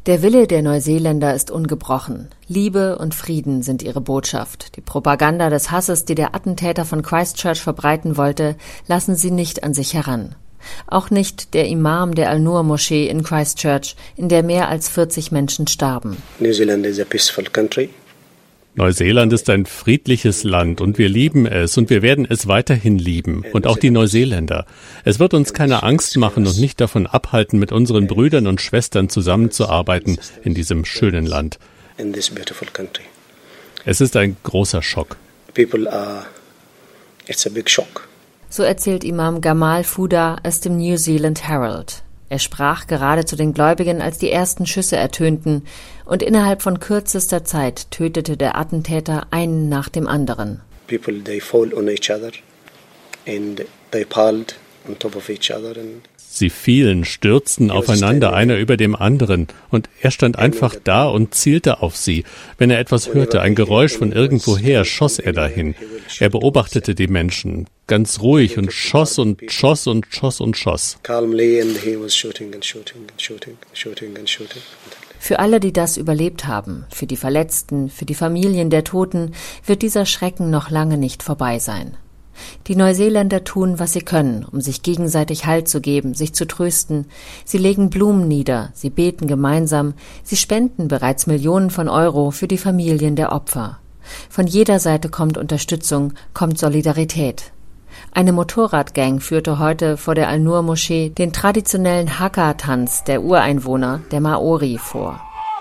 Der Wille der Neuseeländer ist ungebrochen. Liebe und Frieden sind ihre Botschaft. Die Propaganda des Hasses, die der Attentäter von Christchurch verbreiten wollte, lassen sie nicht an sich heran. Auch nicht der Imam der Al-Nur-Moschee in Christchurch, in der mehr als 40 Menschen starben. New Zealand is a peaceful country. Neuseeland ist ein friedliches Land und wir lieben es und wir werden es weiterhin lieben und auch die Neuseeländer. Es wird uns keine Angst machen und nicht davon abhalten, mit unseren Brüdern und Schwestern zusammenzuarbeiten in diesem schönen Land. Es ist ein großer Schock. It's a big shock. So erzählt Imam Gamal Fuda es dem New Zealand Herald. Er sprach gerade zu den Gläubigen, als die ersten Schüsse ertönten, und innerhalb von kürzester Zeit tötete der Attentäter einen nach dem anderen. People, they fall on each other and they piled on top of each other. Sie fielen, stürzten aufeinander, einer über dem anderen, und er stand einfach da und zielte auf sie. Wenn er etwas hörte, ein Geräusch von irgendwoher, schoss er dahin. Er beobachtete die Menschen, ganz ruhig, und schoss und schoss und schoss und schoss. Für alle, die das überlebt haben, für die Verletzten, für die Familien der Toten, wird dieser Schrecken noch lange nicht vorbei sein. Die Neuseeländer tun, was sie können, um sich gegenseitig Halt zu geben, sich zu trösten. Sie legen Blumen nieder, sie beten gemeinsam, sie spenden bereits Millionen von Euro für die Familien der Opfer. Von jeder Seite kommt Unterstützung, kommt Solidarität. Eine Motorradgang führte heute vor der Al-Nur-Moschee den traditionellen Haka-Tanz der Ureinwohner, der Maori, vor.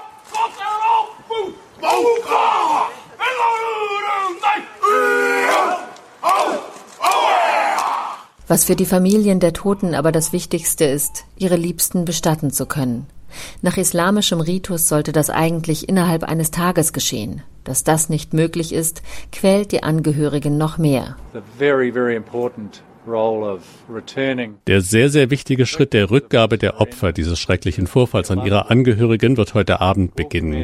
Was für die Familien der Toten aber das Wichtigste ist, ihre Liebsten bestatten zu können. Nach islamischem Ritus sollte das eigentlich innerhalb eines Tages geschehen. Dass das nicht möglich ist, quält die Angehörigen noch mehr. Der sehr, sehr wichtige Schritt der Rückgabe der Opfer dieses schrecklichen Vorfalls an ihre Angehörigen wird heute Abend beginnen.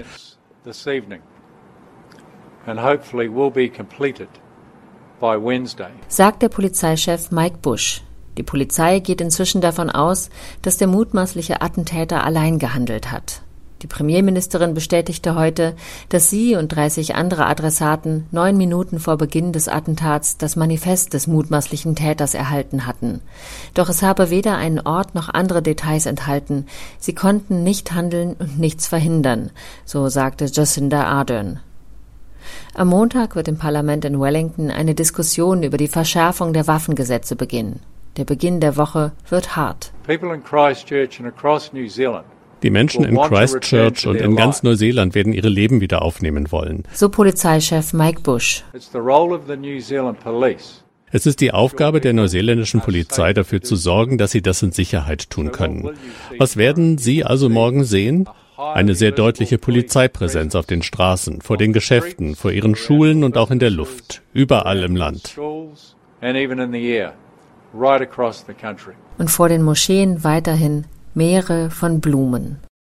Sagt der Polizeichef Mike Bush. Die Polizei geht inzwischen davon aus, dass der mutmaßliche Attentäter allein gehandelt hat. Die Premierministerin bestätigte heute, dass sie und 30 andere Adressaten 9 Minuten vor Beginn des Attentats das Manifest des mutmaßlichen Täters erhalten hatten. Doch es habe weder einen Ort noch andere Details enthalten. Sie konnten nicht handeln und nichts verhindern, so sagte Jacinda Ardern. Am Montag wird im Parlament in Wellington eine Diskussion über die Verschärfung der Waffengesetze beginnen. Der Beginn der Woche wird hart. Die Menschen in Christchurch und in ganz Neuseeland werden ihre Leben wieder aufnehmen wollen. So Polizeichef Mike Bush. Es ist die Aufgabe der neuseeländischen Polizei, dafür zu sorgen, dass sie das in Sicherheit tun können. Was werden Sie also morgen sehen? Eine sehr deutliche Polizeipräsenz auf den Straßen, vor den Geschäften, vor Ihren Schulen und auch in der Luft, überall im Land. Und vor den Moscheen weiterhin Meere von Blumen.